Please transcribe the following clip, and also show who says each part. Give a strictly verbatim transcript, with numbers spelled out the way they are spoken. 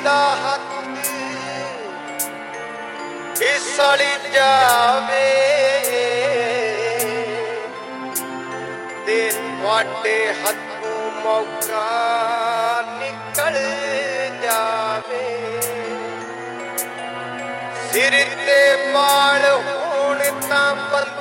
Speaker 1: ਦਾ ਹੱਥ ਫਿਸਲ ਜਾਵੇ ਤੇ ਤੁਹਾਡੇ ਹੱਥੋਂ ਮੌਕਾ ਨਿਕਲ ਜਾਵੇ। ਸਿਰ ਤੇ ਵਾਲ ਹੋਣ ਤਾਂ